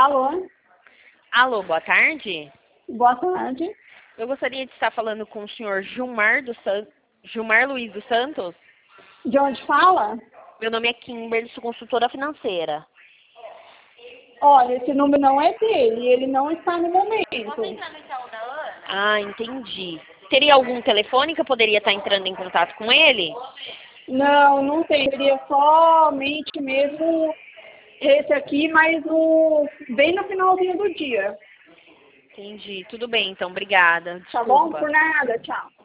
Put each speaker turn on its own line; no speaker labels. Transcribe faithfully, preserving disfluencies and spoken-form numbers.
Alô?
Alô, boa tarde.
Boa tarde.
Eu gostaria de estar falando com o senhor Gilmar, do San... Gilmar Luiz dos Santos.
De onde fala?
Meu nome é Kimberly, sou consultora financeira.
Olha, esse número não é dele, ele não está no momento.
Ah, entendi. Teria algum telefone que eu poderia estar entrando em contato com ele?
Não, não tem. Seria somente mesmo esse aqui, mas no, bem no finalzinho do dia.
Entendi. Tudo bem, então. Obrigada.
Tá bom?
Desculpa.
Por nada. Tchau.